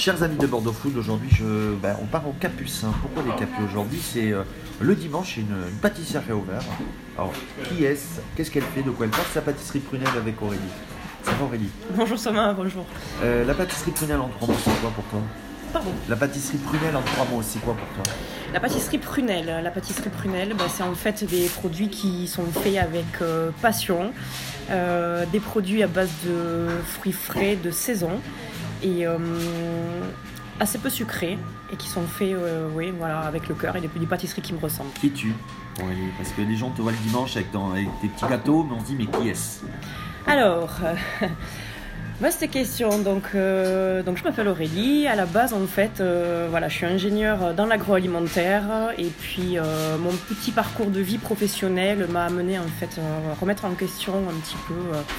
Chers amis de Bordeaux Food, aujourd'hui on part au Capucin. Pourquoi les Capus aujourd'hui? C'est le dimanche, une pâtisserie a ouvert. Alors, qui est-ce? Qu'est-ce qu'elle fait? De quoi elle parle? Sa pâtisserie Prunelle avec Aurélie. Ça va Aurélie? Bonjour Soma, bonjour. La pâtisserie Prunelle en 3 mots, c'est quoi pour toi? Pardon. La pâtisserie Prunelle en 3 mots, c'est quoi pour toi? La pâtisserie Prunelle, c'est en fait des produits qui sont faits avec passion, des produits à base de fruits frais de saison et assez peu sucrés et qui sont faits avec le cœur et des pâtisseries qui me ressemblent. Qui es-tu, Aurélie? Parce que les gens te voient le dimanche avec tes petits gâteaux, mais on se dit mais qui est-ce? Alors, vaste question. Donc je m'appelle Aurélie. À la base, en fait, je suis ingénieure dans l'agroalimentaire et puis mon petit parcours de vie professionnelle m'a amené en fait à remettre en question un petit peu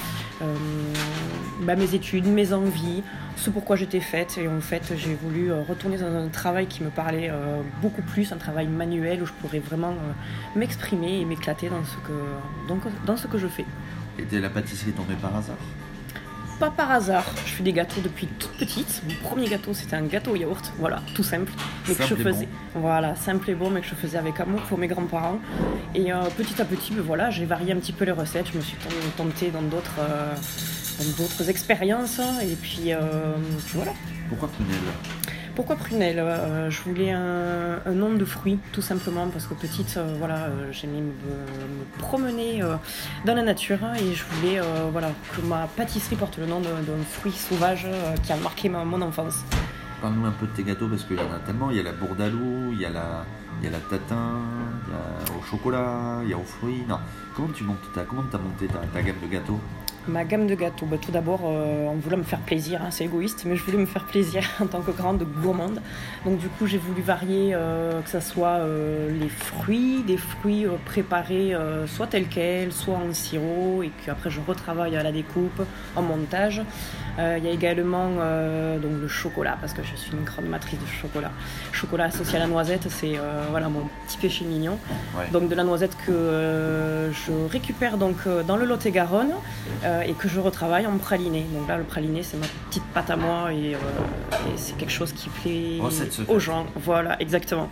mes études, mes envies, ce pourquoi j'étais faite. Et en fait, j'ai voulu retourner dans un travail qui me parlait beaucoup plus, un travail manuel où je pourrais vraiment m'exprimer et m'éclater dans ce que je fais. Et la pâtisserie est tombée par hasard? Pas par hasard, je fais des gâteaux depuis toute petite. Mon premier gâteau, c'était un gâteau au yaourt, voilà, tout simple, mais que je faisais, simple et bon, mais que je faisais avec amour pour mes grands-parents. Et petit à petit, j'ai varié un petit peu les recettes. Je me suis tentée dans d'autres expériences, et puis voilà. Pourquoi Prunelle? Pourquoi Prunelle? Je voulais un nom de fruit, tout simplement, parce que petite, j'aimais me promener dans la nature et je voulais que ma pâtisserie porte le nom d'un fruit sauvage qui a marqué mon enfance. Parle-nous un peu de tes gâteaux, parce qu'il y en a tellement. Il y a la bourdaloue, il y a la tatin, il y a au chocolat, il y a aux fruits. Non. Comment tu as monté ta gamme de gâteaux? Ma gamme de gâteaux, tout d'abord en voulant me faire plaisir, c'est égoïste, mais je voulais me faire plaisir en tant que grande gourmande. Donc du coup j'ai voulu varier, que ce soit des fruits préparés soit tels quels, soit en sirop, et puis après je retravaille à la découpe, en montage. Il y a également donc le chocolat, parce que je suis une grande matrice de chocolat. Chocolat associé à la noisette, c'est mon petit péché mignon. Ouais. Donc de la noisette que je récupère dans le Lot-et-Garonne et que je retravaille en praliné. Donc là, le praliné, c'est ma petite pâte à moi et c'est quelque chose qui plaît aux gens. Voilà, exactement.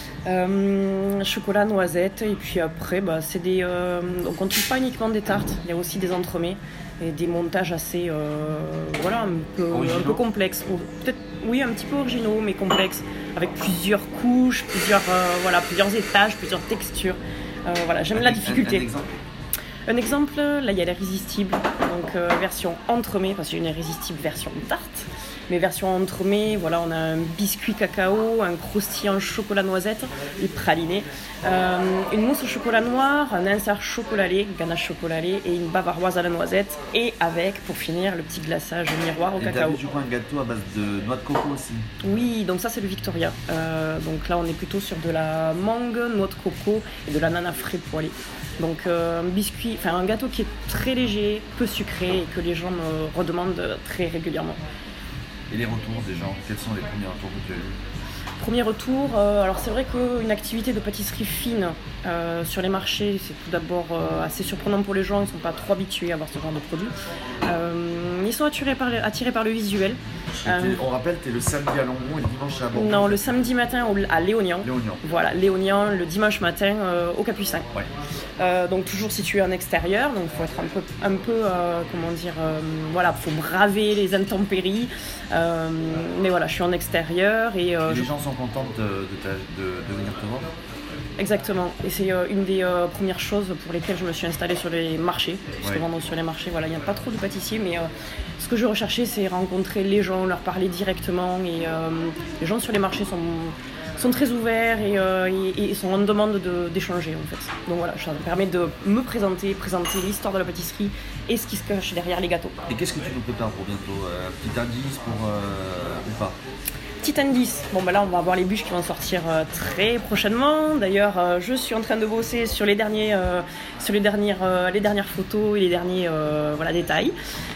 Chocolat, noisette, et puis après, c'est des. Donc on ne trouve pas uniquement des tartes, il y a aussi des entremets et des montages assez, un peu complexes. Peut-être, oui, un petit peu originaux, mais complexes, avec plusieurs couches, plusieurs étages, plusieurs textures. J'aime la difficulté. Un exemple, là il y a l'irrésistible, donc version entremets, parce qu'il y a une irrésistible version tarte, mais version entremets, on a un biscuit cacao, un croustillant chocolat noisette et praliné, une mousse au chocolat noir, un insert chocolat lait, ganache chocolat lait et une bavaroise à la noisette, et avec, pour finir, le petit glaçage miroir au cacao. Tu prends un gâteau à base de noix de coco aussi? Oui, donc ça c'est le Victoria. Donc là on est plutôt sur de la mangue, noix de coco et de l'ananas frais poêlé. Donc un gâteau qui est très léger, peu sucré et que les gens me redemandent très régulièrement. Et les retours des gens, quels sont les premiers retours que tu as eus? Premier retour, alors c'est vrai qu'une activité de pâtisserie fine sur les marchés, c'est tout d'abord assez surprenant pour les gens, ils ne sont pas trop habitués à voir ce genre de produit. Ils sont attirés par le visuel. On rappelle, tu es le samedi à Longmont et le dimanche à Bordeaux? Non, le samedi matin à Léognan. Voilà, Léognan, le dimanche matin au Capucin. Ouais. Donc toujours situé en extérieur, donc il faut être un peu faut braver les intempéries. Mais voilà, je suis en extérieur et les gens sont contents de venir te voir? Exactement, et c'est une des premières choses pour lesquelles je me suis installée sur les marchés, puisque vendre sur les marchés, il n'y a pas trop de pâtissiers, mais ce que je recherchais, c'est rencontrer les gens, leur parler directement, et les gens sur les marchés sont très ouverts et sont en demande d'échanger en fait. Donc voilà, ça me permet de me présenter l'histoire de la pâtisserie et ce qui se cache derrière les gâteaux. Et qu'est-ce que tu nous prépares pour bientôt? Petit indice ou pas? Petit indice, là on va avoir les bûches qui vont sortir très prochainement. D'ailleurs, je suis en train de bosser sur les dernières photos et les derniers détails.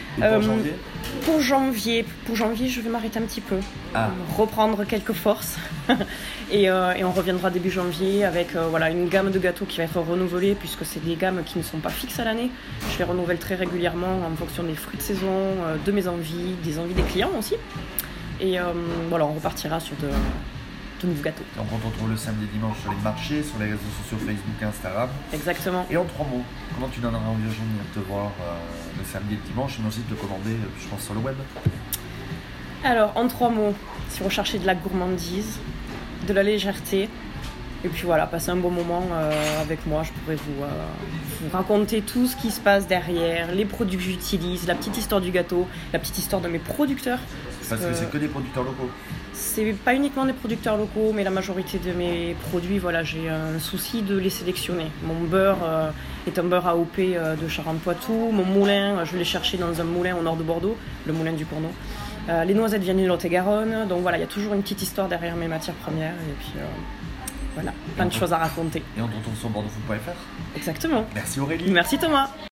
Pour janvier, je vais m'arrêter un petit peu, reprendre quelques forces et on reviendra début janvier avec une gamme de gâteaux qui va être renouvelée, puisque c'est des gammes qui ne sont pas fixes à l'année. Je les renouvelle très régulièrement en fonction des fruits de saison, de mes envies, des envies des clients aussi. Et voilà, on repartira sur de nouveaux gâteaux. Donc on te retrouve le samedi et dimanche sur les marchés, sur les réseaux sociaux Facebook et Instagram. Exactement. Et en 3 mots, comment tu donneras envie aux gens de venir te voir le samedi et le dimanche, mais aussi de te commander, je pense, sur le web? Alors, en 3 mots, si vous recherchez de la gourmandise, de la légèreté, et puis voilà, passer un bon moment avec moi, je pourrais vous raconter tout ce qui se passe derrière, les produits que j'utilise, la petite histoire du gâteau, la petite histoire de mes producteurs. Parce que c'est que des producteurs locaux. C'est pas uniquement des producteurs locaux, mais la majorité de mes produits, voilà, j'ai un souci de les sélectionner. Mon beurre est un beurre AOP de Charentes-Poitou. Mon moulin, je l'ai cherché dans un moulin au nord de Bordeaux, le moulin du Cournot. Les noisettes viennent du Lot-et-Garonne. Donc voilà, il y a toujours une petite histoire derrière mes matières premières. Et puis voilà, plein de choses à raconter. Et on te retrouve sur bordeauxfood.fr. Exactement. Merci Aurélie. Merci Thomas.